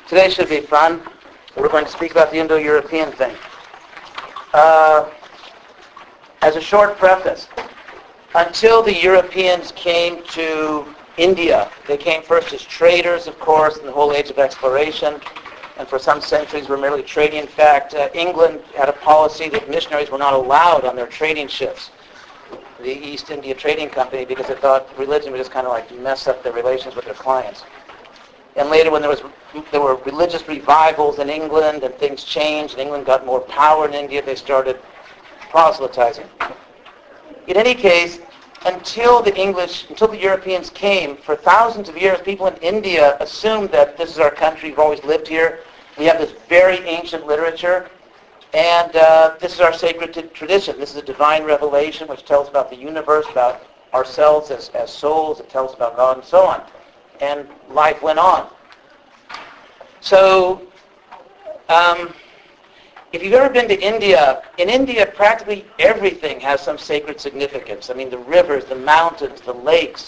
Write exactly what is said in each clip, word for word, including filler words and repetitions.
Today should be fun. We're going to speak about the Indo-European thing. Uh, as a short preface, until the Europeans came to India, they came first as traders, of course, in the whole age of exploration, and for some centuries were merely trading. In fact, uh, England had a policy that missionaries were not allowed on their trading ships, the East India Trading Company, because they thought religion would just kind of like mess up their relations with their clients. And later when there was there were religious revivals in England and things changed and England got more power in India, they started proselytizing. In any case, until the English, until the Europeans came, for thousands of years, people in India assumed that this is our country, we've always lived here. We have this very ancient literature, and uh, this is our sacred t- tradition. This is a divine revelation which tells about the universe, about ourselves as, as souls, it tells about God, and so on. And life went on. So, um, if you've ever been to India, in India practically everything has some sacred significance. I mean, the rivers, the mountains, the lakes,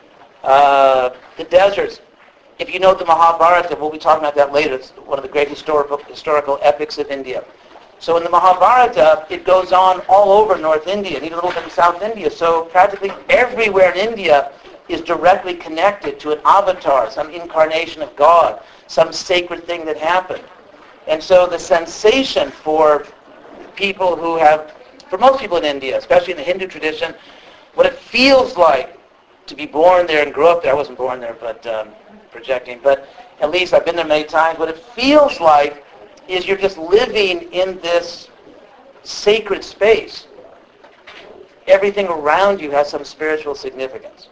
uh, the deserts. If you know the Mahabharata, we'll be talking about that later. It's one of the great historical, historical epics of India. So in the Mahabharata, it goes on all over North India, and even a little bit in South India. So practically everywhere in India is directly connected to an avatar, some incarnation of God, some sacred thing that happened. And so the sensation for people who have, for most people in India, especially in the Hindu tradition, what it feels like to be born there and grow up there. I wasn't born there, but um, projecting. But at least I've been there many times. What it feels like is you're just living in this sacred space. Everything around you has some spiritual significance.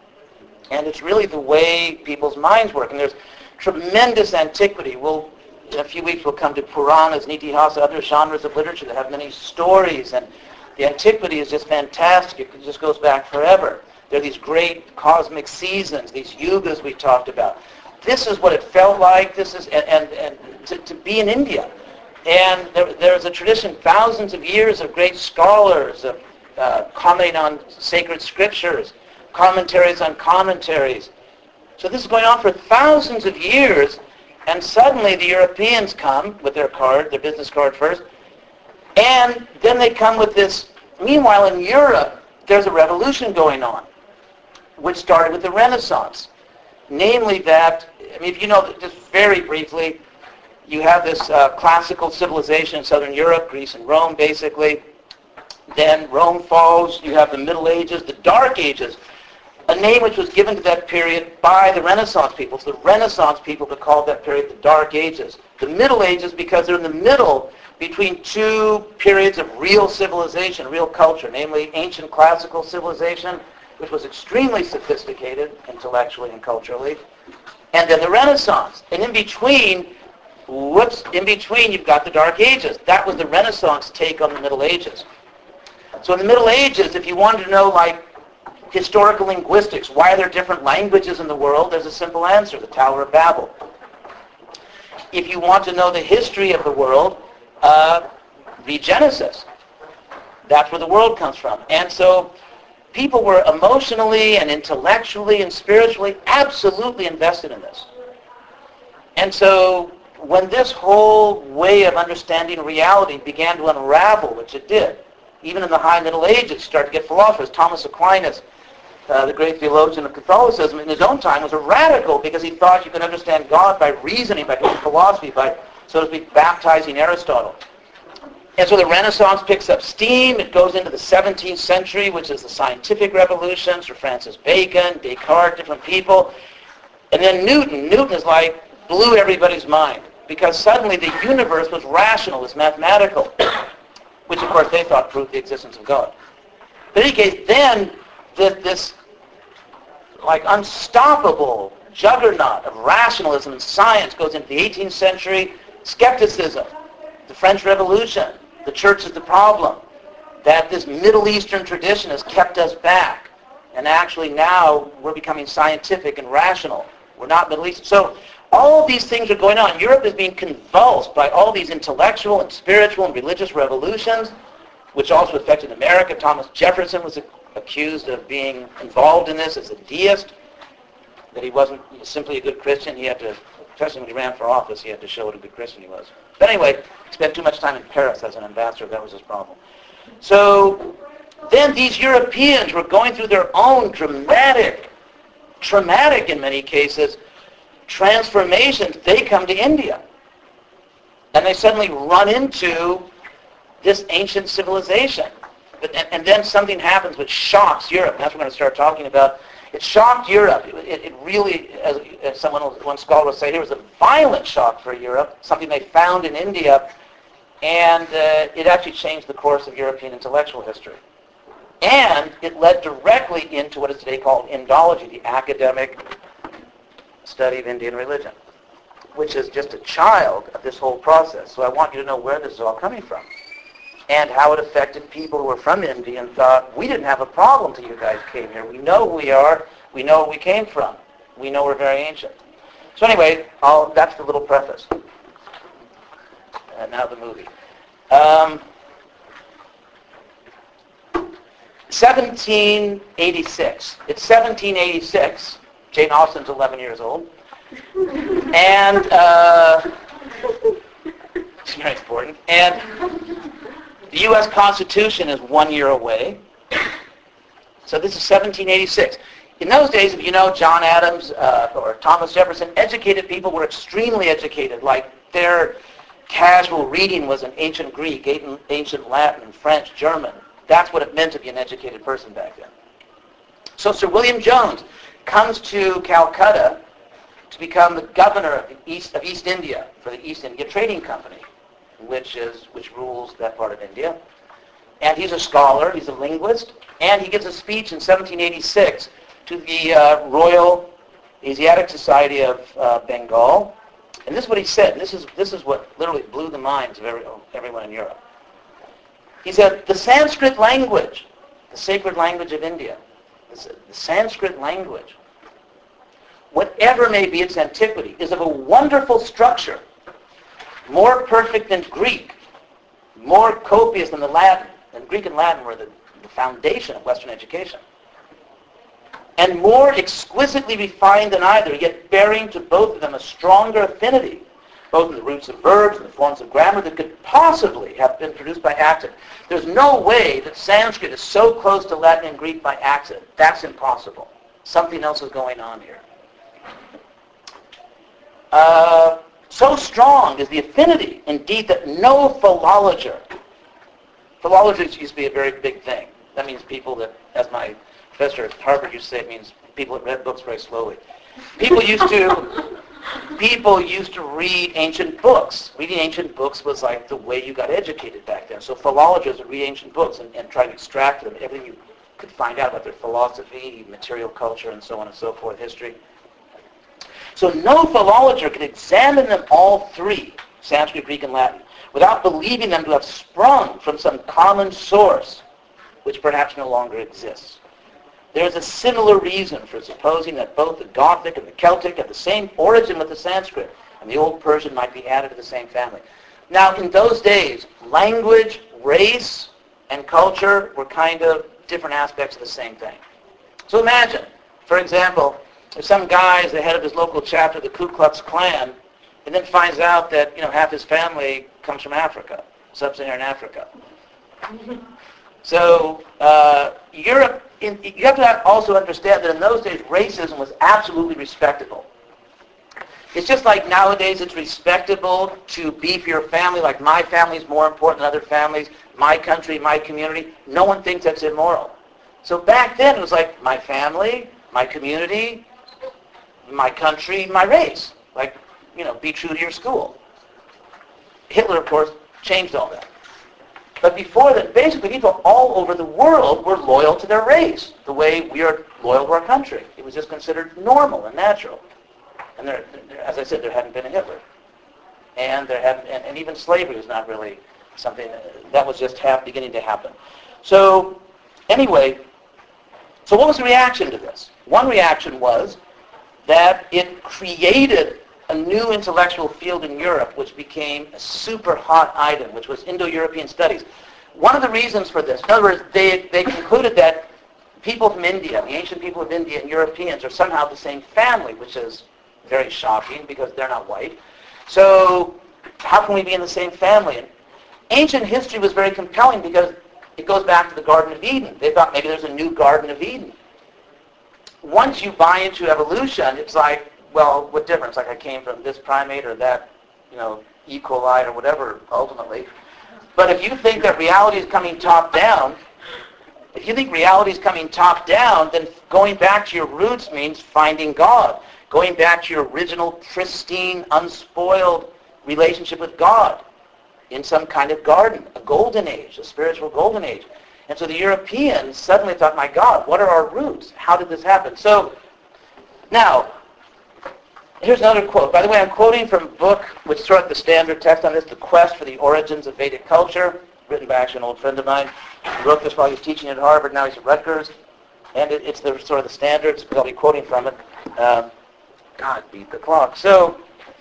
And it's really the way people's minds work. And there's tremendous antiquity. We'll, in a few weeks, we'll come to Puranas, Nitihasa, other genres of literature that have many stories. And the antiquity is just fantastic. It just goes back forever. There are these great cosmic seasons, these yugas we talked about. This is what it felt like. This is, and, and, and to, to be in India. And there, there's a tradition, thousands of years of great scholars of uh, commenting on sacred scriptures, commentaries on commentaries. So this is going on for thousands of years, and suddenly the Europeans come with their card, their business card first, and then they come with this. Meanwhile, in Europe, there's a revolution going on, which started with the Renaissance. Namely that, I mean, if you know, just very briefly, you have this uh, classical civilization in Southern Europe, Greece and Rome, basically. Then Rome falls, you have the Middle Ages, the Dark Ages, a name which was given to that period by the Renaissance people. So the Renaissance people could call that period the Dark Ages. The Middle Ages, because they're in the middle between two periods of real civilization, real culture, namely ancient classical civilization, which was extremely sophisticated intellectually and culturally, and then the Renaissance. And in between, whoops, in between you've got the Dark Ages. That was the Renaissance take on the Middle Ages. So in the Middle Ages, if you wanted to know, like, historical linguistics, why are there different languages in the world? There's a simple answer, the Tower of Babel. If you want to know the history of the world, uh, read Genesis. That's where the world comes from. And so people were emotionally and intellectually and spiritually absolutely invested in this. And so when this whole way of understanding reality began to unravel, which it did, even in the High Middle Ages, started to get philosophers. Thomas Aquinas, Uh, the great theologian of Catholicism, in his own time was a radical because he thought you could understand God by reasoning, by doing philosophy, by, so to speak, baptizing Aristotle. And so the Renaissance picks up steam. It goes into the seventeenth century, which is the scientific revolution, Sir Francis Bacon, Descartes, different people. And then Newton. Newton is like, blew everybody's mind because suddenly the universe was rational, was mathematical, which of course they thought proved the existence of God. But in any case, then This, this like unstoppable juggernaut of rationalism and science goes into the eighteenth century, skepticism, the French Revolution, the church is the problem, that this Middle Eastern tradition has kept us back, and actually now we're becoming scientific and rational. We're not Middle Eastern. So all these things are going on. Europe is being convulsed by all these intellectual and spiritual and religious revolutions, which also affected America. Thomas Jefferson was a accused of being involved in this as a deist, that he wasn't simply a good Christian. He had to Especially when he ran for office, he had to show what a good Christian he was. But anyway, he spent too much time in Paris as an ambassador. That was his problem. So then these Europeans were going through their own dramatic, traumatic in many cases, transformations. They come to India. And they suddenly run into this ancient civilization. But, and, and then something happens which shocks Europe. That's what we're going to start talking about. It shocked Europe. It, it really, as, as someone, one scholar would say, here was a violent shock for Europe, something they found in India, and uh, it actually changed the course of European intellectual history. And it led directly into what is today called Indology, the academic study of Indian religion, which is just a child of this whole process. So I want you to know where this is all coming from and how it affected people who were from India and thought, we didn't have a problem till you guys came here. We know who we are. We know where we came from. We know we're very ancient. So anyway, I'll, that's the little preface. And now the movie. Um, seventeen eighty-six. It's seventeen eighty-six. Jane Austen's eleven years old. And uh, it's very important. And the U S Constitution is one year away. So this is seventeen eighty-six. In those days, if you know John Adams uh, or Thomas Jefferson, educated people were extremely educated. Like their casual reading was in ancient Greek, ancient Latin, French, German. That's what it meant to be an educated person back then. So Sir William Jones comes to Calcutta to become the governor of the East of East India for the East India Trading Company, which is which rules that part of India. And he's a scholar, he's a linguist, and he gives a speech in seventeen eighty-six to the uh, Royal Asiatic Society of uh, Bengal. And this is what he said. This is this is what literally blew the minds of every, everyone in Europe. He said, the Sanskrit language, the sacred language of India, the Sanskrit language, whatever may be its antiquity, is of a wonderful structure, more perfect than Greek, more copious than the Latin. And Greek and Latin were the, the foundation of Western education. And more exquisitely refined than either, yet bearing to both of them a stronger affinity, both in the roots of verbs and the forms of grammar, that could possibly have been produced by accident. There's no way that Sanskrit is so close to Latin and Greek by accident. That's impossible. Something else is going on here. Uh, so strong is the affinity, indeed, that no philologer, philologers used to be a very big thing. That means people that, as my professor at Harvard used to say, it means people that read books very slowly. People used to, people used to read ancient books. Reading ancient books was like the way you got educated back then. So philologers would read ancient books and, and try to extract from them everything you could find out about their philosophy, material culture, and so on and so forth, history. So no philologer could examine them all three, Sanskrit, Greek, and Latin, without believing them to have sprung from some common source, which perhaps no longer exists. There is a similar reason for supposing that both the Gothic and the Celtic have the same origin with the Sanskrit, and the Old Persian might be added to the same family. Now, in those days, language, race, and culture were kind of different aspects of the same thing. So imagine, for example, if some guy is the head of his local chapter of the Ku Klux Klan, and then finds out that, you know, half his family comes from Africa, sub-Saharan Africa. So uh, Europe, in, you have to also understand that in those days, racism was absolutely respectable. It's just like nowadays it's respectable to be for your family, like my family is more important than other families, my country, my community. No one thinks that's immoral. So back then it was like my family, my community, my country, my race. Like, you know, be true to your school. Hitler, of course, changed all that. But before that, basically people all over the world were loyal to their race, the way we are loyal to our country. It was just considered normal and natural. And there, there, as I said, there hadn't been a Hitler. And there hadn't, and, and even slavery was not really something that was just half beginning to happen. So, anyway, so what was the reaction to this? One reaction was that it created a new intellectual field in Europe which became a super hot item, which was Indo-European studies. One of the reasons for this, in other words, they, they concluded that people from India, the ancient people of India and Europeans are somehow the same family, which is very shocking because they're not white. So how can we be in the same family? And ancient history was very compelling because it goes back to the Garden of Eden. They thought maybe there's a new Garden of Eden. Once you buy into evolution, it's like, well, what difference? Like I came from this primate or that, you know, E. coli or whatever, ultimately. But if you think that reality is coming top down, if you think reality is coming top down, then going back to your roots means finding God. Going back to your original, pristine, unspoiled relationship with God in some kind of garden, a golden age, a spiritual golden age. And so the Europeans suddenly thought, my God, what are our roots? How did this happen? So, now, here's another quote. By the way, I'm quoting from a book which is sort of the standard text on this, The Quest for the Origins of Vedic Culture, written by actually an old friend of mine. He wrote this while he was teaching at Harvard, now he's at Rutgers. And it, it's the sort of the standards, I'll be quoting from it. Uh, God, beat the clock. So,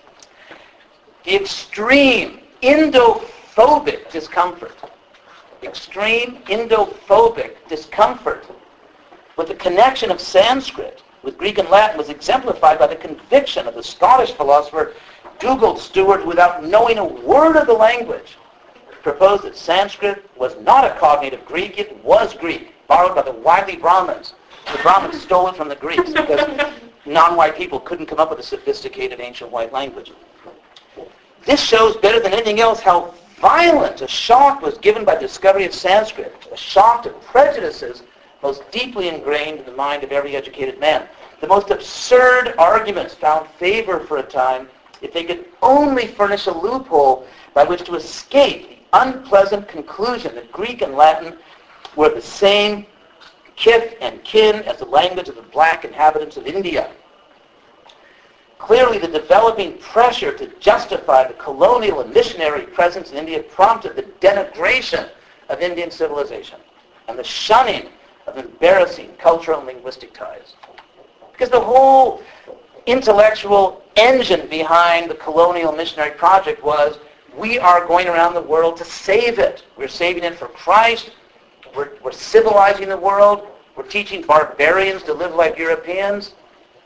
the extreme Indo-phobic discomfort, extreme Indo-phobic discomfort with the connection of Sanskrit with Greek and Latin was exemplified by the conviction of the Scottish philosopher Dugald Stewart, who, without knowing a word of the language, proposed that Sanskrit was not a cognate Greek, it was Greek, borrowed by the wily Brahmins. The Brahmins stole it from the Greeks because non-white people couldn't come up with a sophisticated ancient white language. This shows better than anything else how violent a shock was given by the discovery of Sanskrit, a shock to prejudices most deeply ingrained in the mind of every educated man. The most absurd arguments found favor for a time if they could only furnish a loophole by which to escape the unpleasant conclusion that Greek and Latin were the same kith and kin as the language of the black inhabitants of India. Clearly, the developing pressure to justify the colonial and missionary presence in India prompted the denigration of Indian civilization and the shunning of embarrassing cultural and linguistic ties. Because the whole intellectual engine behind the colonial missionary project was, we are going around the world to save it. We're saving it for Christ. We're, we're civilizing the world. We're teaching barbarians to live like Europeans.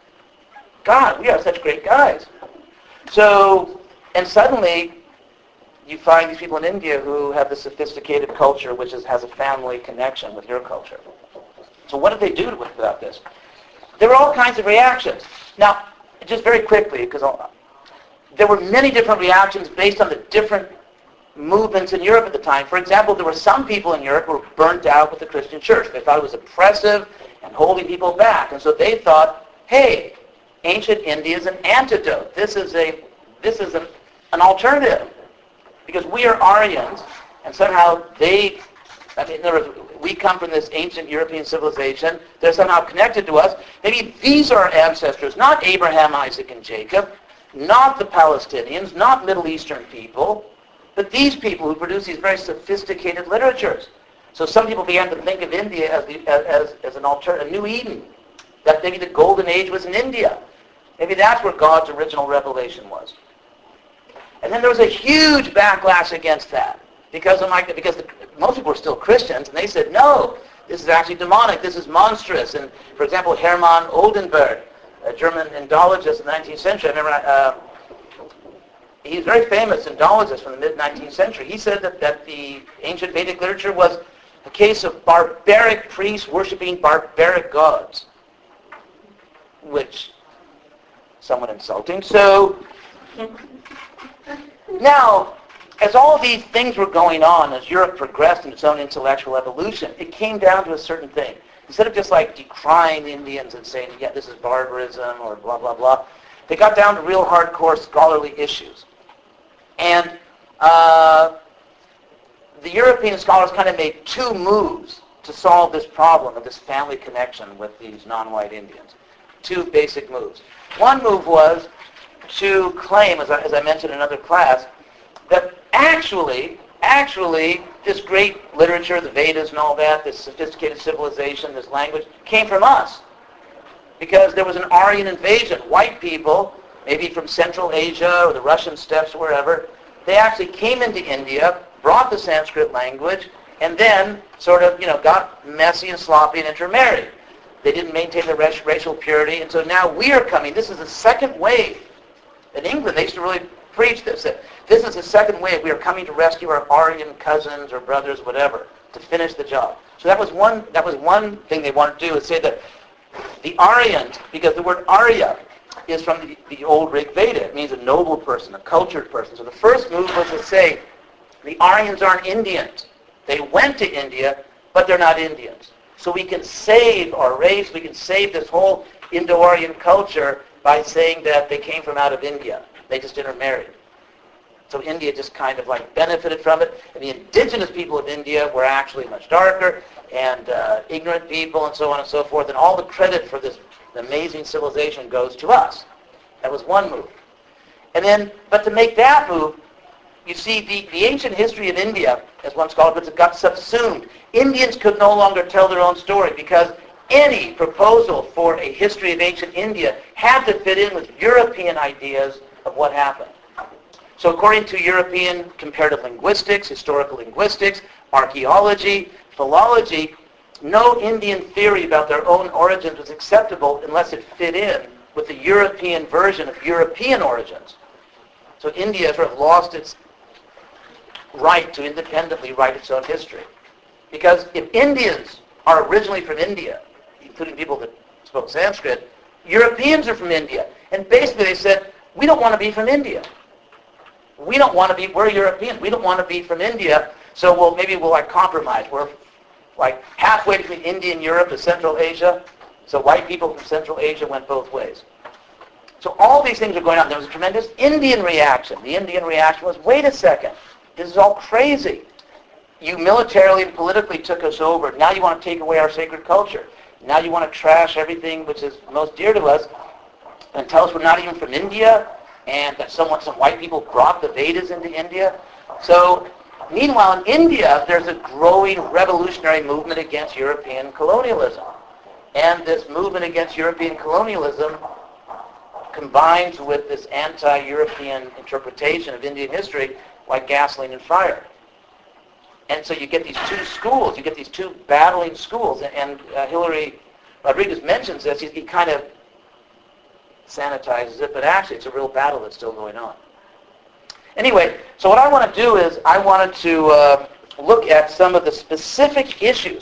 God, we are such great guys. So, and suddenly, you find these people in India who have this sophisticated culture which is, has a family connection with your culture. So what did they do about this? There were all kinds of reactions. Now, just very quickly, because there were many different reactions based on the different movements in Europe at the time. For example, there were some people in Europe who were burnt out with the Christian church. They thought it was oppressive and holding people back. And so they thought, hey, ancient India is an antidote. This is a this is a, an alternative. Because we are Aryans, and somehow they, I mean, there was, we come from this ancient European civilization. They're somehow connected to us. Maybe these are our ancestors, not Abraham, Isaac, and Jacob, not the Palestinians, not Middle Eastern people, but these people who produce these very sophisticated literatures. So some people began to think of India as, the, as, as an alternative, a new Eden, that maybe the golden age was in India. Maybe that's where God's original revelation was. And then there was a huge backlash against that because of my, because the, most people were still Christians, and they said, no, this is actually demonic, this is monstrous. And for example, Hermann Oldenburg, a German Indologist in the nineteenth century, I remember, uh, he's a very famous Indologist from the mid-nineteenth century. He said that, that the ancient Vedic literature was a case of barbaric priests worshiping barbaric gods, which somewhat insulting. So now, as all these things were going on, as Europe progressed in its own intellectual evolution, it came down to a certain thing. Instead of just like decrying the Indians and saying, yeah, this is barbarism or blah, blah, blah, they got down to real hardcore scholarly issues. And uh, the European scholars kind of made two moves to solve this problem of this family connection with these non-white Indians. Two basic moves. One move was to claim, as I, as I mentioned in another class, that actually, actually, this great literature, the Vedas and all that, this sophisticated civilization, this language, came from us. Because there was an Aryan invasion. White people, maybe from Central Asia or the Russian steppes or wherever, they actually came into India, brought the Sanskrit language, and then sort of, you know, got messy and sloppy and intermarried. They didn't maintain their rac- racial purity. And so now we are coming. This is the second wave. In England, they used to really preach this. That this is the second wave. We are coming to rescue our Aryan cousins or brothers, whatever, to finish the job. So that was one, that was one thing they wanted to do, is say that the Aryans, because the word Arya is from the, the old Rig Veda. It means a noble person, a cultured person. So the first move was to say the Aryans aren't Indians. They went to India, but they're not Indians. So we can save our race, we can save this whole Indo-Aryan culture by saying that they came from out of India. They just intermarried. So India just kind of like benefited from it. And the indigenous people of India were actually much darker and uh, ignorant people and so on and so forth. And all the credit for this amazing civilization goes to us. That was one move. And then, but to make that move, you see, the, the ancient history of India, as one scholar puts it, got subsumed. Indians could no longer tell their own story because any proposal for a history of ancient India had to fit in with European ideas of what happened. So according to European comparative linguistics, historical linguistics, archaeology, philology, no Indian theory about their own origins was acceptable unless it fit in with the European version of European origins. So India sort of lost its right to independently write its own history. Because if Indians are originally from India, including people that spoke Sanskrit, Europeans are from India. And basically they said, we don't want to be from India. We don't want to be, we're Europeans, we don't want to be from India, so we'll, maybe we'll like compromise. We're like halfway between India and Europe to Central Asia, so white people from Central Asia went both ways. So all these things are going on. There was a tremendous Indian reaction. The Indian reaction was, wait a second, this is all crazy. You militarily and politically took us over. Now you want to take away our sacred culture. Now you want to trash everything which is most dear to us and tell us we're not even from India and that someone, some white people brought the Vedas into India. So meanwhile in India, there's a growing revolutionary movement against European colonialism. And this movement against European colonialism combines with this anti-European interpretation of Indian history like gasoline and fire. And so you get these two schools, you get these two battling schools, and, and uh, Hilary Rodriguez mentions this, he, he kind of sanitizes it, but actually it's a real battle that's still going on. Anyway, so what I want to do is I wanted to uh, look at some of the specific issues.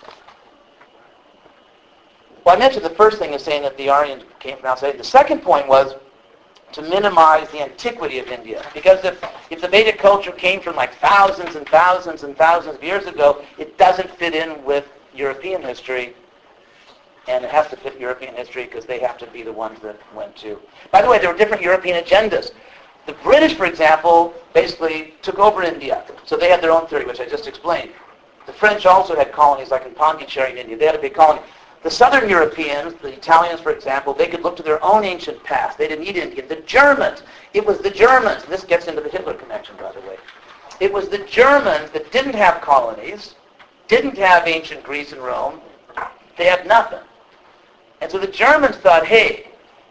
Well, I mentioned the first thing is saying that the Aryans came from outside. The second point was to minimize the antiquity of India. Because if, if the Vedic culture came from like thousands and thousands and thousands of years ago, it doesn't fit in with European history. And it has to fit European history because they have to be the ones that went to. By the way, there were different European agendas. The British, for example, basically took over India. So they had their own theory, which I just explained. The French also had colonies, like in Pondicherry in India. They had a big colony. The Southern Europeans, the Italians, for example, they could look to their own ancient past. They didn't need India. The Germans, it was the Germans. This gets into the Hitler connection, by the way. It was the Germans that didn't have colonies, didn't have ancient Greece and Rome. They had nothing. And so the Germans thought, hey,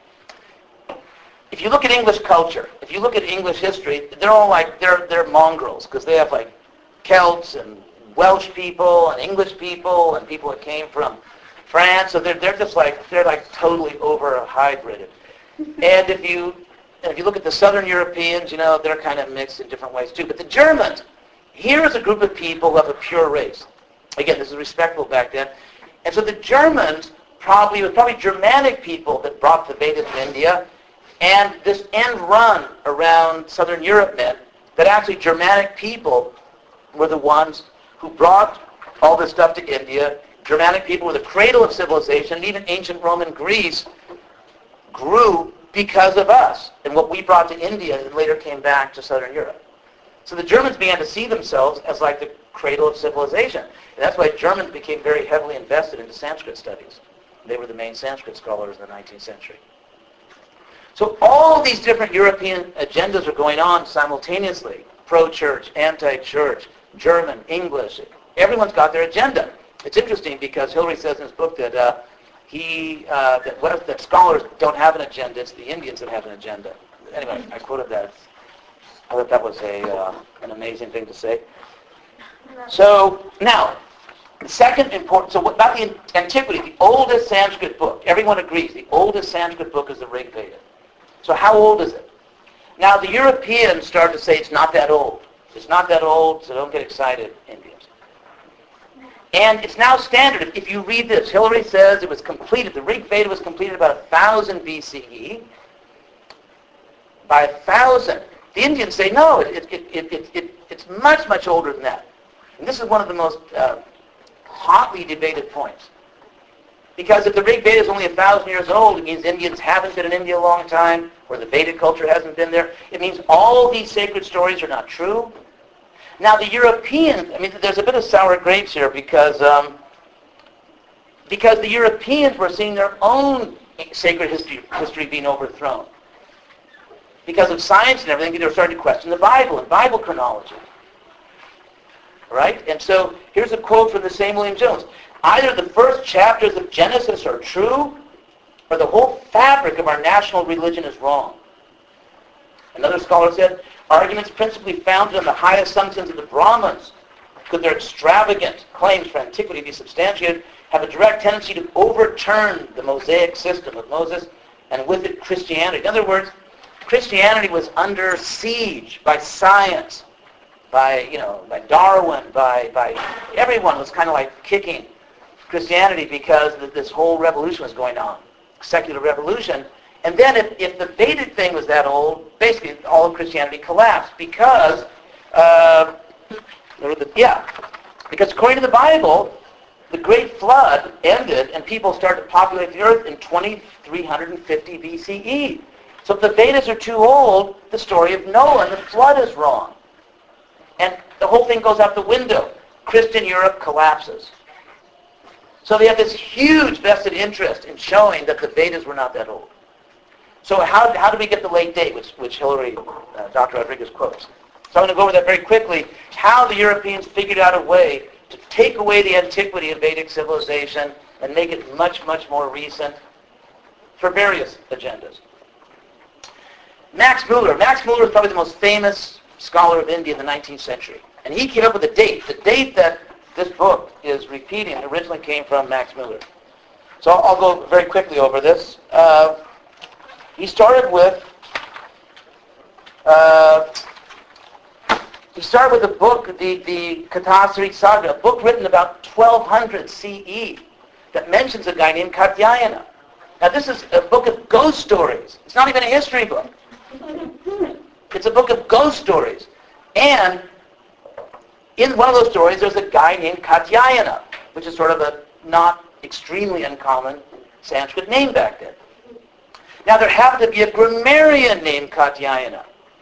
if you look at English culture, if you look at English history, they're all like, they're, they're mongrels, because they have like Celts and Welsh people and English people and people that came from France, so they're, they're just like, they're like totally over-hybrided. And if you, if you look at the Southern Europeans, you know, they're kind of mixed in different ways too. But the Germans, here is a group of people who have a pure race. Again, this is respectful back then. And so the Germans, probably, it was probably Germanic people that brought the Vedas to India, and this end run around Southern Europe meant that actually Germanic people were the ones who brought all this stuff to India. Germanic people were the cradle of civilization, and even ancient Roman Greece grew because of us and what we brought to India and later came back to Southern Europe. So the Germans began to see themselves as like the cradle of civilization. And that's why Germans became very heavily invested into Sanskrit studies. They were the main Sanskrit scholars in the nineteenth century. So all these different European agendas are going on simultaneously. Pro-church, anti-church, German, English. Everyone's got their agenda. It's interesting because Hilary says in his book that uh, he uh, that, what, that scholars don't have an agenda. It's the Indians that have an agenda. Anyway, I quoted that. I thought that was a uh, an amazing thing to say. So now, The second important, so what about the antiquity? The oldest Sanskrit book, everyone agrees, the oldest Sanskrit book is the Rig Veda. So how old is it? Now the Europeans start to say it's not that old. It's not that old, so don't get excited, Indians. And it's now standard. If you read this, Hillary says it was completed, the Rig Veda was completed about one thousand B C E. By one thousand. The Indians say, no, it, it, it, it, it, it's much, much older than that. And this is one of the most uh, hotly debated points. Because if the Rig Veda is only a thousand years old, it means Indians haven't been in India a long time, or the Vedic culture hasn't been there. It means all these sacred stories are not true. Now the Europeans, I mean, there's a bit of sour grapes here because um, because the Europeans were seeing their own sacred history, history being overthrown. Because of science and everything, they were starting to question the Bible and Bible chronology. Right? And so here's a quote from the same William Jones. Either the first chapters of Genesis are true, or the whole fabric of our national religion is wrong. Another scholar said, arguments principally founded on the high assumptions of the Brahmins, could their extravagant claims for antiquity be substantiated, have a direct tendency to overturn the Mosaic system of Moses, and with it Christianity. In other words, Christianity was under siege by science, by, you know, by Darwin, by, by everyone was kind of like kicking Christianity because this whole revolution was going on, secular revolution. And then if, if the Vedic thing was that old, basically all of Christianity collapsed because, uh, yeah, because according to the Bible, the Great Flood ended and people started to populate the earth in twenty-three fifty B C E. So if the Vedas are too old, the story of Noah and the flood is wrong. And the whole thing goes out the window. Christian Europe collapses. So they have this huge vested interest in showing that the Vedas were not that old. So how, how do we get the late date, which, which Hillary, uh, Doctor Rodriguez quotes? So I'm going to go over that very quickly. How the Europeans figured out a way to take away the antiquity of Vedic civilization and make it much, much more recent for various agendas. Max Muller. Max Muller is probably the most famous scholar of India in the nineteenth century. And he came up with a date. The date that this book is repeating originally came from Max Muller. So I'll, I'll go very quickly over this. Uh, he started with uh, he started with a book, the, the Katasari Saga, a book written about twelve hundred C E that mentions a guy named Katyayana. Now this is a book of ghost stories. It's not even a history book. It's a book of ghost stories. And in one of those stories, there's a guy named Katyayana, which is sort of a not extremely uncommon Sanskrit name back then. Now, there happened to be a grammarian named Katyayana,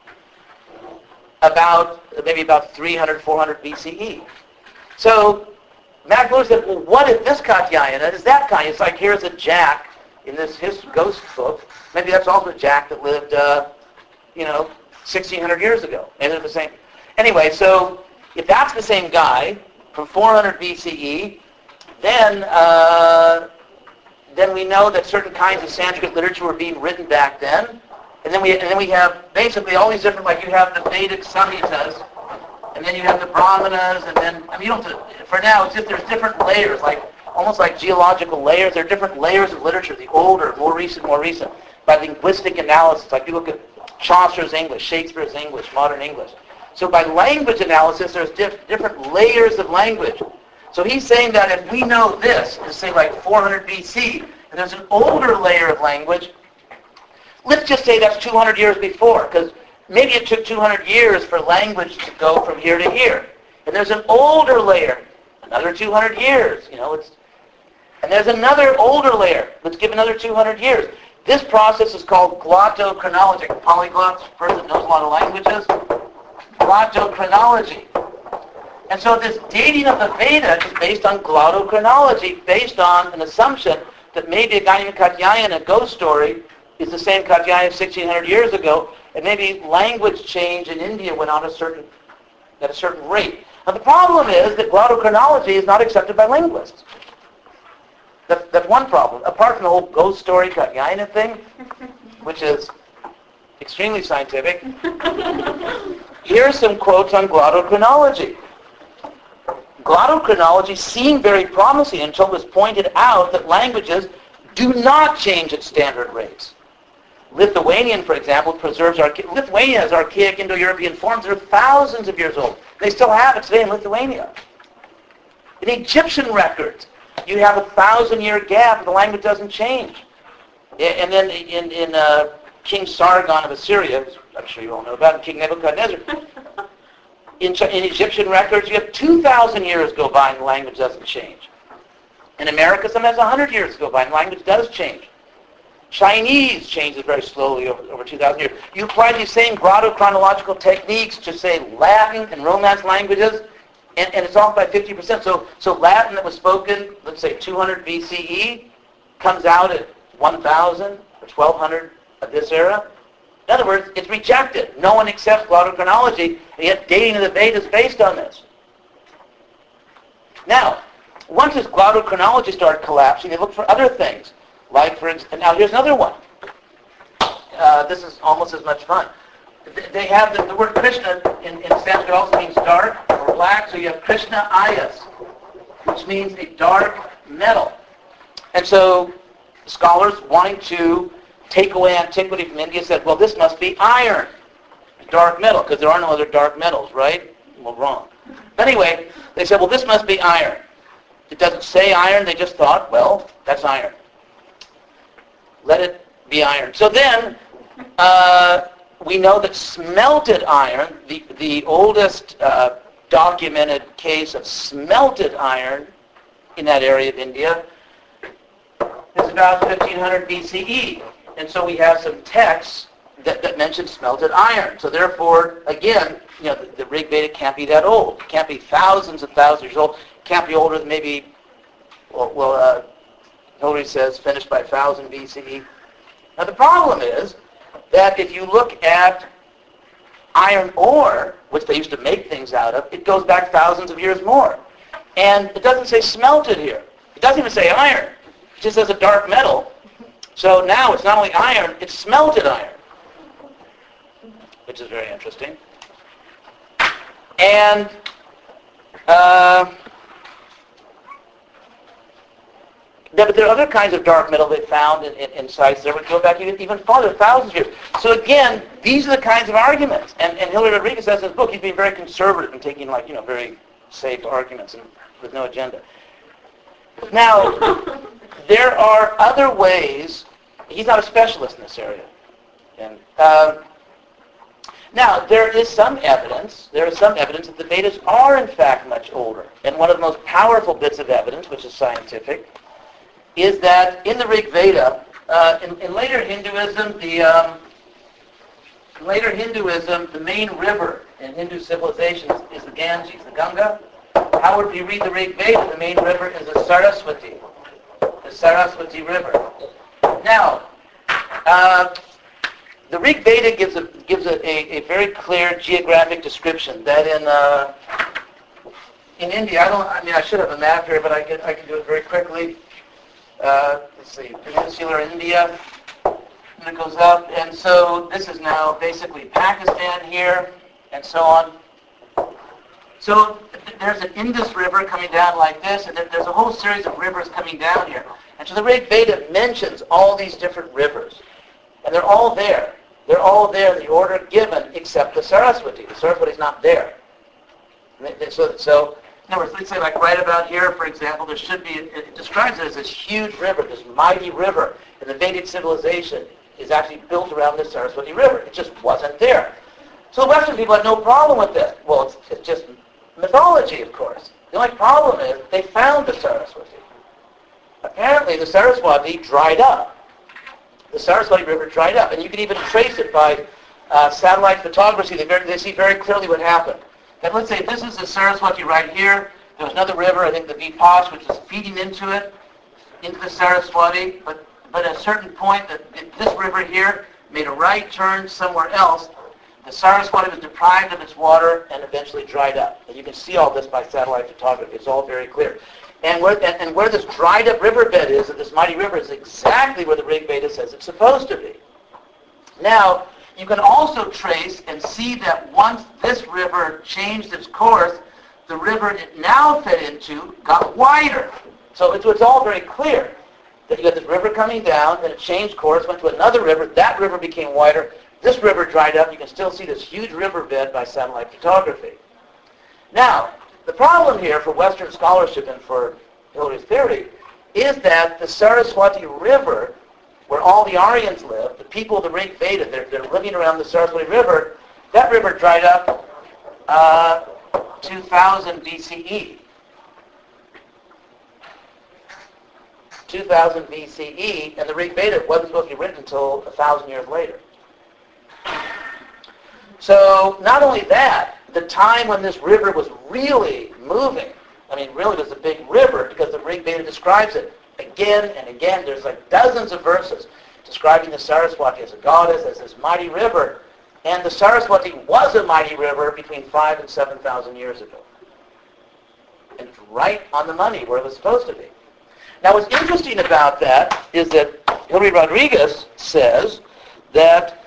about maybe about three hundred, four hundred B C E. So Max Muller said, well, what if this Katyayana is that guy? It's like, here's a Jack in this his ghost book. Maybe that's also a Jack that lived, uh, you know, sixteen hundred years ago. And they're the same. Anyway, so if that's the same guy from four hundred B C E, then uh, then we know that certain kinds of Sanskrit literature were being written back then. And then we and then we have basically all these different, like you have the Vedic Samhitas, and then you have the Brahmanas, and then I mean you don't have to, for now it's just there's different layers, like almost like geological layers. There are different layers of literature, the older, more recent, more recent, by linguistic analysis. Like you look at Chaucer's English, Shakespeare's English, modern English. So by language analysis, there's diff- different layers of language. So he's saying that if we know this, is say like four hundred B C, and there's an older layer of language, let's just say that's two hundred years before, because maybe it took two hundred years for language to go from here to here. And there's an older layer, another two hundred years, you know, it's, and there's another older layer, let's give another two hundred years. This process is called glottochronology. Polyglots, person that knows a lot of languages. Glottochronology. And so this dating of the Veda is based on glottochronology, based on an assumption that maybe a guy named Katyayana, a ghost story, is the same Katyayana sixteen hundred years ago, and maybe language change in India went on a certain, at a certain rate. Now the problem is that glottochronology is not accepted by linguists. That, that's one problem. Apart from the whole ghost story Katyayana thing, which is extremely scientific, here are some quotes on glottochronology. glottochronology seemed very promising until it was pointed out that languages do not change at standard rates. Lithuanian, for example, preserves archa- Lithuania has archaic Indo-European forms that are thousands of years old. They still have it today in Lithuania. In Egyptian records, you have a thousand-year gap and the language doesn't change. And then in, in uh, King Sargon of Assyria, I'm sure you all know about, and King Nebuchadnezzar, in, in Egyptian records, you have two thousand years go by and the language doesn't change. In America, sometimes one hundred years go by and the language does change. Chinese changes very slowly over, over two thousand years. You apply these same glottochronological techniques to, say, Latin and Romance languages, and, and it's off by fifty percent. So, so Latin that was spoken, let's say two hundred B C E, comes out at one thousand or twelve hundred of this era. In other words, it's rejected. No one accepts glottochronology, and yet dating of the Vedas is based on this. Now, once this glottochronology started collapsing, they looked for other things. Like, for instance, now here's another one. Uh, this is almost as much fun. They have the, the word Krishna in, in Sanskrit also means dark or black, so you have Krishna Ayas, which means a dark metal. And so scholars wanting to take away antiquity from India said, well, this must be iron, dark metal, because there are no other dark metals, right? Well, wrong. But anyway, they said, well, this must be iron. It doesn't say iron. They just thought, well, that's iron. Let it be iron. So then, uh, we know that smelted iron, the, the oldest uh, documented case of smelted iron in that area of India is about fifteen hundred B C E. And so we have some texts that, that mention smelted iron. So therefore, again, you know, the, the Rig Veda can't be that old. It can't be thousands and thousands of years old. It can't be older than maybe, well, well uh, Hillary says, finished by one thousand B C E. Now the problem is that if you look at iron ore, which they used to make things out of, it goes back thousands of years more. And it doesn't say smelted here. It doesn't even say iron. It just says a dark metal. So now it's not only iron, it's smelted iron, which is very interesting. And uh, but there are other kinds of dark metal they found in, in, in sites that would go back even, even farther, thousands of years. So again, these are the kinds of arguments. And, and Hilary Rodriguez says in his book, he's being very conservative and taking, like, you know, very safe arguments and with no agenda. Now, there are other ways. He's not a specialist in this area. And uh, now, there is some evidence, there is some evidence that the Vedas are in fact much older. And one of the most powerful bits of evidence, which is scientific, is that in the Rig Veda, uh, in, in later Hinduism, the um, in later Hinduism, the main river in Hindu civilizations is the Ganges, the Ganga. However, if you read the Rig Veda, the main river is the Saraswati, the Saraswati River. Now, uh, the Rig Veda gives a gives a, a, a very clear geographic description that in uh, in India, I don't. I mean, I should have a map here, but I can I can do it very quickly. Uh, let's see, peninsular India, and it goes up, and so this is now basically Pakistan here, and so on. So th- there's an Indus River coming down like this, and there, there's a whole series of rivers coming down here. And so the Rig Veda mentions all these different rivers, and they're all there. They're all there in the order given, except the Saraswati. The Saraswati is not there. So, so in other words, let's say like right about here, for example, there should be, it describes it as this huge river, this mighty river, and the Vedic civilization is actually built around the Saraswati River. It just wasn't there. So the Western people had no problem with this. Well, it's, it's just mythology, of course. The only problem is they found the Saraswati. Apparently, the Saraswati dried up. The Saraswati River dried up, and you can even trace it by uh, satellite photography. They, very, they see very clearly what happened. And let's say this is the Saraswati right here. There was another river, I think the Vipas, which is feeding into it, into the Saraswati. But, but at a certain point, that this river here made a right turn somewhere else. The Saraswati was deprived of its water and eventually dried up. And you can see all this by satellite photography. It's all very clear. And where, and, and where this dried up riverbed is, this mighty river, is exactly where the Rig Veda says it's supposed to be. Now, you can also trace and see that once this river changed its course, the river it now fed into got wider. So it's, it's all very clear that you got this river coming down, then it changed course, went to another river. That river became wider. This river dried up. You can still see this huge riverbed by satellite photography. Now, the problem here for Western scholarship and for Hillary's theory is that the Saraswati River, where all the Aryans live, the people of the Rig Veda, they're, they're living around the Saraswati River, that river dried up uh, two thousand B C E. two thousand B C E, and the Rig Veda wasn't supposed to be written until a thousand years later. So not only that, the time when this river was really moving, I mean, really was a big river because the Rig Veda describes it again and again. There's like dozens of verses describing the Saraswati as a goddess, as this mighty river. And the Saraswati was a mighty river between five and seven thousand years ago. And it's right on the money where it was supposed to be. Now what's interesting about that is that Hilary Rodriguez says that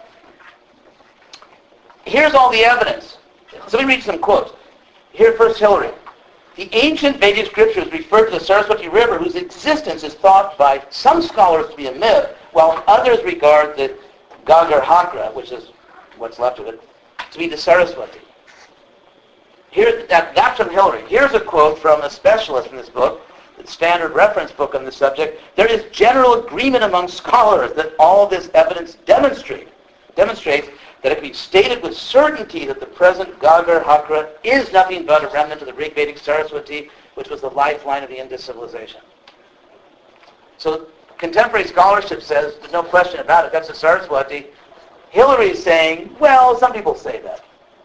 here's all the evidence. So let me read some quotes. Here first Hilary. The ancient Vedic scriptures refer to the Saraswati River, whose existence is thought by some scholars to be a myth, while others regard the Ghaggar Hakra, which is what's left of it, to be the Saraswati. Here, that, that's from Hilary. Here's a quote from a specialist in this book, the standard reference book on the subject. There is general agreement among scholars that all this evidence demonstrate, demonstrates that it can be stated with certainty that the present Ghaggar Hakra is nothing but a remnant of the Rig Vedic Saraswati, which was the lifeline of the Indus civilization. So contemporary scholarship says, there's no question about it, that's the Saraswati. Hilary is saying, well, some people say that.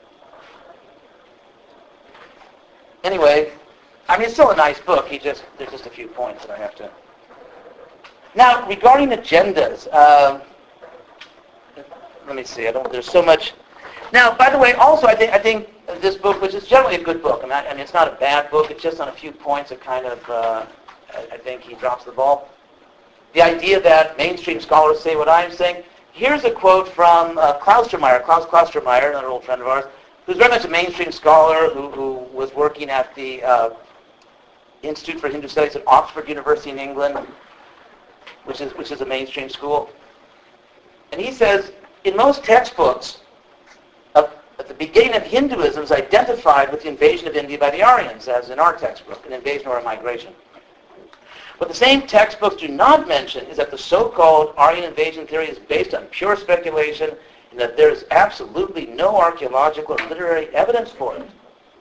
Anyway, I mean, it's still a nice book. He just there's just a few points that I have to. Now, regarding agendas, uh, let me see. I don't. There's so much. Now, by the way, also I think I think this book, which is generally a good book. I mean, I, I mean it's not a bad book. It's just on a few points that kind of uh, I, I think he drops the ball. The idea that mainstream scholars say what I'm saying. Here's a quote from uh, Klaustermeier, Klaus Klaustermeier, another old friend of ours, who's very much a mainstream scholar who, who was working at the uh, Institute for Hindu Studies at Oxford University in England, which is which is a mainstream school. And he says, in most textbooks, uh, at the beginning of Hinduism is identified with the invasion of India by the Aryans, as in our textbook, an invasion or a migration. What the same textbooks do not mention is that the so-called Aryan invasion theory is based on pure speculation and that there is absolutely no archaeological or literary evidence for it.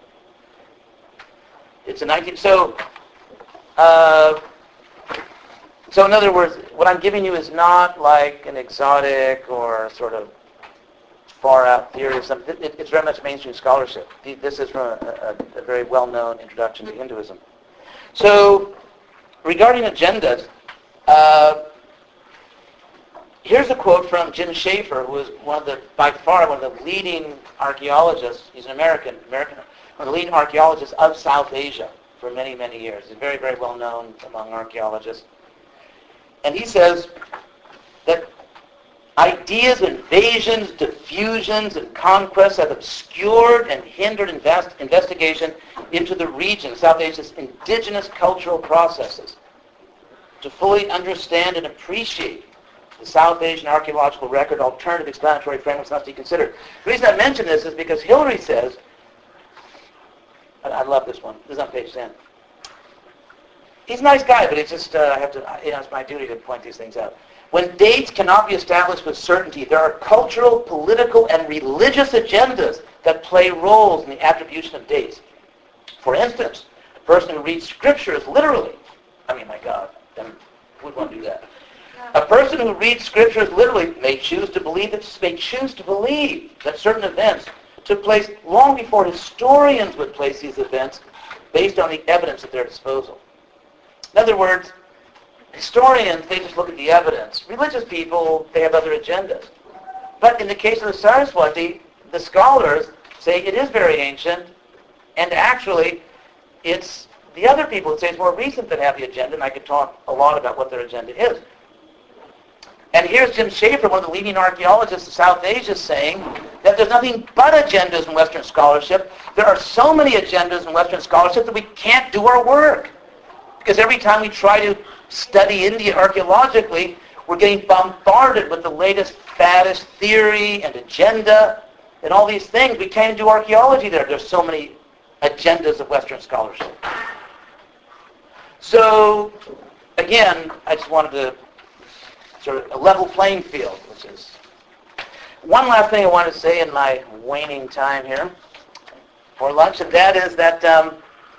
It's a nineteen so uh, so in other words, what I'm giving you is not like an exotic or sort of far out theory or something. It, it's very much mainstream scholarship. This is from a, a, a very well-known introduction to Hinduism. So regarding agendas, uh, here's a quote from Jim Schaefer, who is one of the, by far, one of the leading archaeologists. He's an American, American, one of the leading archaeologists of South Asia for many, many years. He's very, very well known among archaeologists. And he says that ideas, invasions, diffusions, and conquests have obscured and hindered invest, investigation into the region, South Asia's indigenous cultural processes. To fully understand and appreciate the South Asian archaeological record, alternative explanatory frameworks must be considered. The reason I mention this is because Hilary says, I, I love this one, this is on page ten. He's a nice guy, but it's just, uh, I have to, you know, it's my duty to point these things out. When dates cannot be established with certainty, there are cultural, political, and religious agendas that play roles in the attribution of dates. For instance, a person who reads scriptures literally, I mean, my God, then who would want to do that? A person who reads scriptures literally may choose to believe that, may choose to believe that certain events took place long before historians would place these events based on the evidence at their disposal. In other words, historians, they just look at the evidence. Religious people, they have other agendas. But in the case of the Saraswati, the scholars say it is very ancient, and actually, it's the other people that say it's more recent that have the agenda, and I could talk a lot about what their agenda is. And here's Jim Schafer, one of the leading archaeologists of South Asia, saying that there's nothing but agendas in Western scholarship. There are so many agendas in Western scholarship that we can't do our work. Because every time we try to study India archaeologically, we're getting bombarded with the latest faddist theory and agenda and all these things. We can't do archaeology there. There's so many agendas of Western scholarship. So, again, I just wanted to sort of a level playing field, which is... One last thing I want to say in my waning time here for lunch, and that is that um,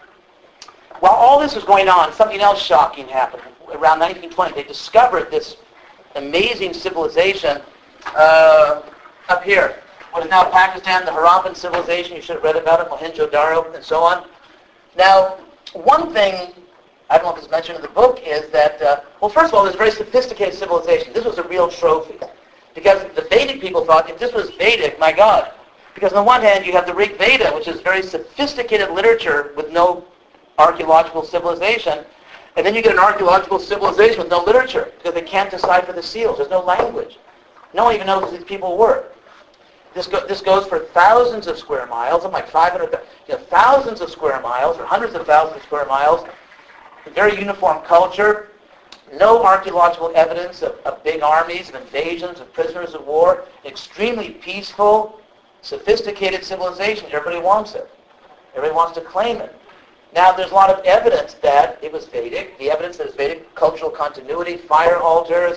while all this was going on, something else shocking happened. Around nineteen twenty, they discovered this amazing civilization uh, up here. What is now Pakistan, the Harappan civilization. You should have read about it, Mohenjo-Daro, and so on. Now, one thing, I don't know if it's mentioned in the book, is that, uh, well, first of all, this very sophisticated civilization. This was a real trophy. Because the Vedic people thought, if this was Vedic, my God. Because on the one hand, you have the Rig Veda, which is very sophisticated literature with no archaeological civilization. And then you get an archaeological civilization with no literature, because they can't decipher the seals. There's no language. No one even knows who these people were. This, go, this goes for thousands of square miles, like five hundred, you know, thousands of square miles, or hundreds of thousands of square miles. A very uniform culture. No archaeological evidence of, of big armies, of invasions, of prisoners of war. Extremely peaceful, sophisticated civilization. Everybody wants it. Everybody wants to claim it. Now, there's a lot of evidence that it was Vedic. The evidence that it's Vedic, cultural continuity, fire altars,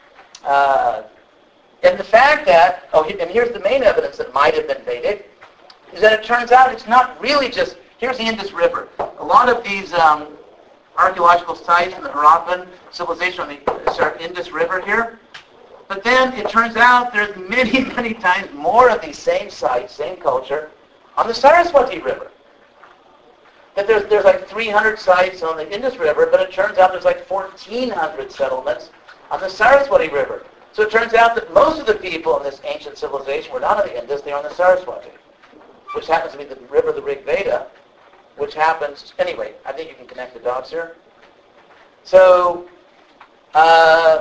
uh, and the fact that, oh, and here's the main evidence that might have been Vedic, is that it turns out it's not really just, here's the Indus River. A lot of these um, archaeological sites in the Harappan civilization on the sorry, Indus River here, but then it turns out there's many, many times more of these same sites, same culture, on the Saraswati River. That there's, there's like three hundred sites on the Indus River, but it turns out there's like fourteen hundred settlements on the Saraswati River. So it turns out that most of the people in this ancient civilization were not on the Indus, they were on the Saraswati, which happens to be the river, the Rig Veda, which happens, anyway, I think you can connect the dots here. So, uh,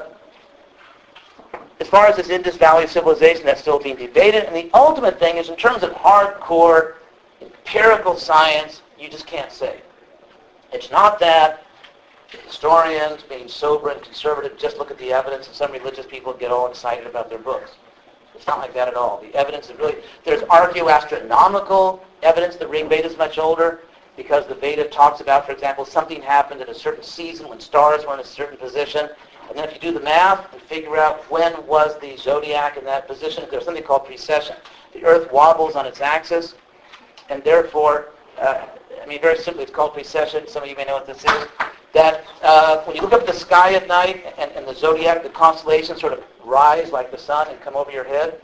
as far as this Indus Valley civilization, that's still being debated. And the ultimate thing is, in terms of hardcore empirical science, you just can't say. It's not that historians, being sober and conservative, just look at the evidence, and some religious people get all excited about their books. It's not like that at all. The evidence is really, there's archaeoastronomical evidence that Rig Veda is much older, because the Veda talks about, for example, something happened at a certain season when stars were in a certain position. And then if you do the math and figure out when was the zodiac in that position, there's something called precession. The Earth wobbles on its axis, and therefore, uh, I mean, very simply, it's called precession. Some of you may know what this is. That uh, when you look up at the sky at night and, and the zodiac, the constellations sort of rise like the sun and come over your head.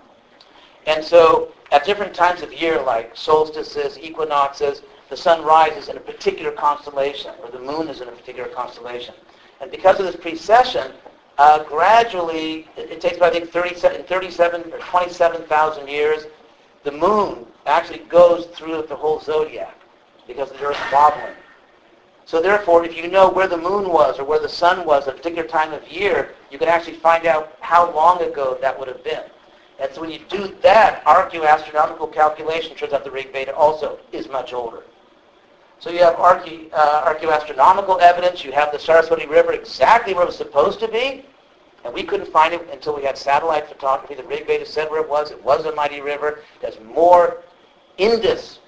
And so at different times of year, like solstices, equinoxes, the sun rises in a particular constellation, or the moon is in a particular constellation. And because of this precession, uh, gradually, it, it takes about, I think, thirty-seven, thirty-seven or twenty-seven thousand years, the moon actually goes through the whole zodiac because of the Earth wobbling. So therefore, if you know where the moon was or where the sun was at a particular time of year, you can actually find out how long ago that would have been. And so when you do that archaeoastronomical calculation, it turns out the Rig Veda also is much older. So you have archae, uh, archaeoastronomical evidence. You have the Saraswati River exactly where it was supposed to be, and we couldn't find it until we had satellite photography. The Rig Veda said where it was. It was a mighty river. There's more Indus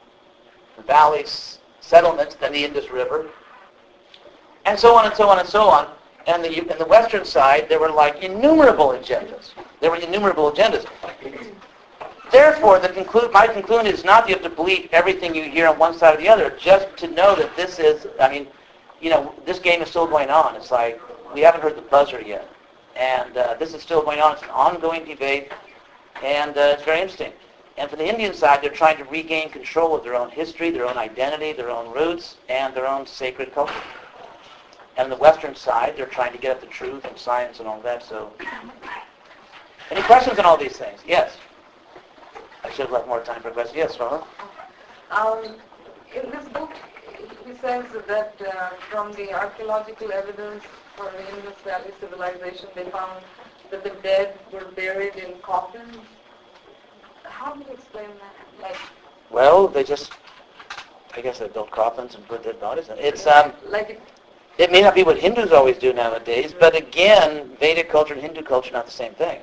Valley settlements than the Indus River, and so on and so on and so on. And the, in the western side, there were like innumerable agendas. There were innumerable agendas. Therefore, the conclu- my conclusion is not that you have to believe everything you hear on one side or the other, just to know that this is, I mean, you know, this game is still going on. It's like, we haven't heard the buzzer yet. And uh, this is still going on. It's an ongoing debate, and uh, it's very interesting. And for the Indian side, they're trying to regain control of their own history, their own identity, their own roots, and their own sacred culture. And the Western side, they're trying to get at the truth and science and all that. So, any questions on all these things? Yes. I should have left more time for questions. Yes, Rona? Um, in this book, he says that uh, from the archaeological evidence, or the Indus Valley Civilization, they found that the dead were buried in coffins. How do you explain that? Like, well, they just, I guess they built coffins and put dead bodies in. It's um, like it, it may not be what Hindus always do nowadays, but again, Vedic culture and Hindu culture are not the same thing.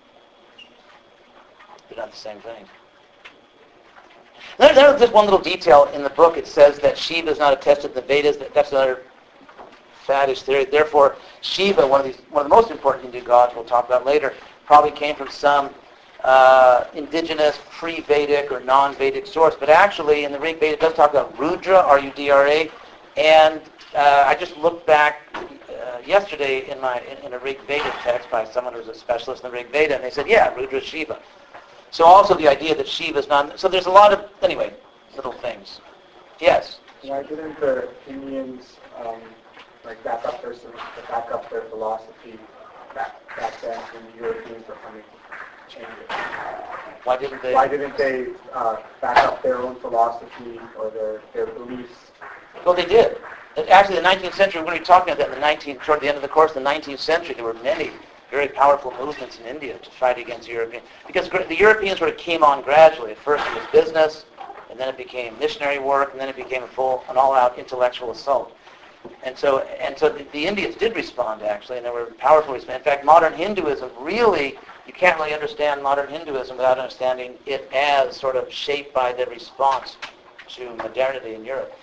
They're not the same thing. There, there's just one little detail in the book. It says that Shiva is not attested in the Vedas. That, that's another faddish theory. Therefore, Shiva, one of these, one of the most important Hindu gods, we'll talk about later, probably came from some uh, indigenous pre-Vedic or non-Vedic source. But actually, in the Rig Veda, it does talk about Rudra, R U D R A, and uh, I just looked back uh, yesterday in my in, in a Rig Veda text by someone who's a specialist in the Rig Veda, and they said, yeah, Rudra is Shiva. So also the idea that Shiva is not... So there's a lot of, anyway, little things. Yes? Why didn't the Indians um, like back up their back up their philosophy back back then when the Europeans were coming to change it? Why didn't they... Why didn't they uh, back up their own philosophy or their, their beliefs? Well, they did. Actually, the nineteenth century, we're going to be talking about that in the nineteenth, toward the end of the course, the nineteenth century, there were many very powerful movements in India to fight against the Europeans. Because the Europeans sort of came on gradually. At first it was business, and then it became missionary work, and then it became a full, an all-out intellectual assault. And so, and so the, the Indians did respond, actually, and they were powerful response. In fact, modern Hinduism really, you can't really understand modern Hinduism without understanding it as sort of shaped by the response to modernity in Europe.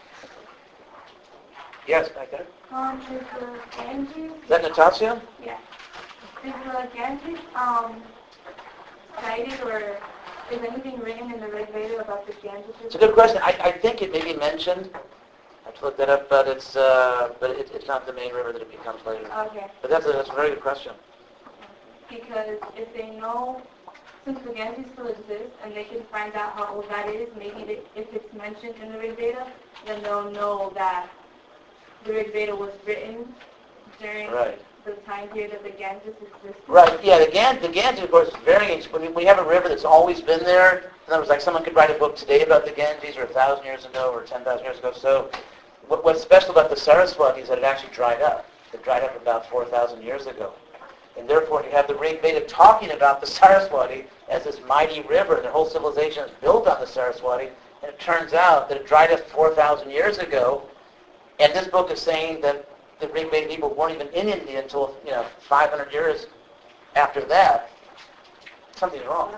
Yes, back there? Um, is the Ganges? Is that Natasha? Yeah. Is the Ganges um, cited or is anything written in the Rig Veda about the Ganges? It's a good question. I, I think it may be mentioned. I have to look that up, but it's uh, but it, it's not the main river that it becomes later. Okay. But that's a, that's a very good question. Because if they know, since the Ganges still exists and they can find out how old that is, maybe they, if it's mentioned in the Rig Veda, then they'll know that the Rig Veda was written during Right. the time period that the Ganges existed. Right, yeah, the Ganges, the Ganges, of course, is very ancient. I mean, we have a river that's always been there. In other words, like someone could write a book today about the Ganges, or a thousand years ago, or ten thousand years ago. So what, what's special about the Saraswati is that it actually dried up. It dried up about four thousand years ago. And therefore, you have the Rig Veda talking about the Saraswati as this mighty river, and the whole civilization is built on the Saraswati. And it turns out that it dried up four thousand years ago. And this book is saying that the Rig Veda people weren't even in India until, you know, five hundred years after that. Something's wrong.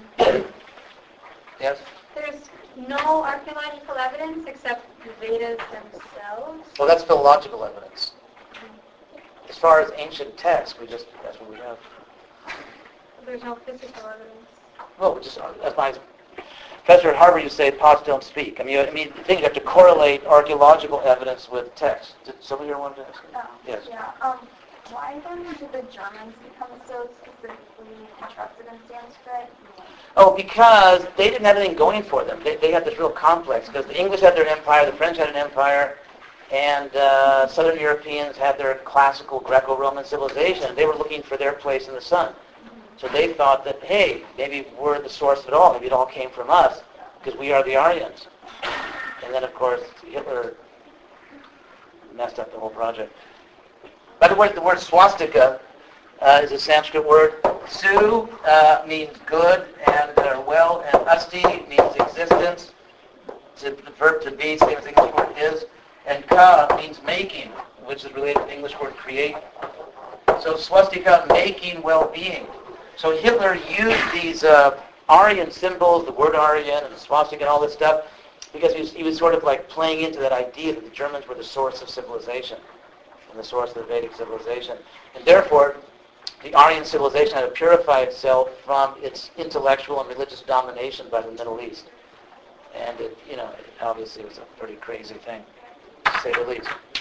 Yes? There's no archaeological evidence except the Vedas themselves. Well, that's philological evidence. As far as ancient texts, we just, that's what we have. There's no physical evidence. Well, we just, that's my... Professor at Harvard, you say pots don't speak. I mean, you, I mean, things have to correlate archaeological evidence with text. Did somebody here want to ask? Oh, Yes. Yeah. Um, why then did the Germans become so specifically interested in Sanskrit? Oh, because they didn't have anything going for them. They, they had this real complex, because the English had their empire, the French had an empire, and uh, Southern Europeans had their classical Greco-Roman civilization. They were looking for their place in the sun. So they thought that, hey, maybe we're the source of it all. Maybe it all came from us, because we are the Aryans. And then, of course, Hitler messed up the whole project. By the way, the word swastika uh, is a Sanskrit word. Su uh, means good and uh, well, and asti means existence. To, the verb to be, same as the English word is. And ka means making, which is related to the English word create. So swastika, making well-being. So Hitler used these uh, Aryan symbols, the word Aryan and the swastika and all this stuff, because he was, he was sort of like playing into that idea that the Germans were the source of civilization and the source of the Vedic civilization. And therefore, the Aryan civilization had to purify itself from its intellectual and religious domination by the Middle East. And it, you know, it obviously was a pretty crazy thing, to say the least.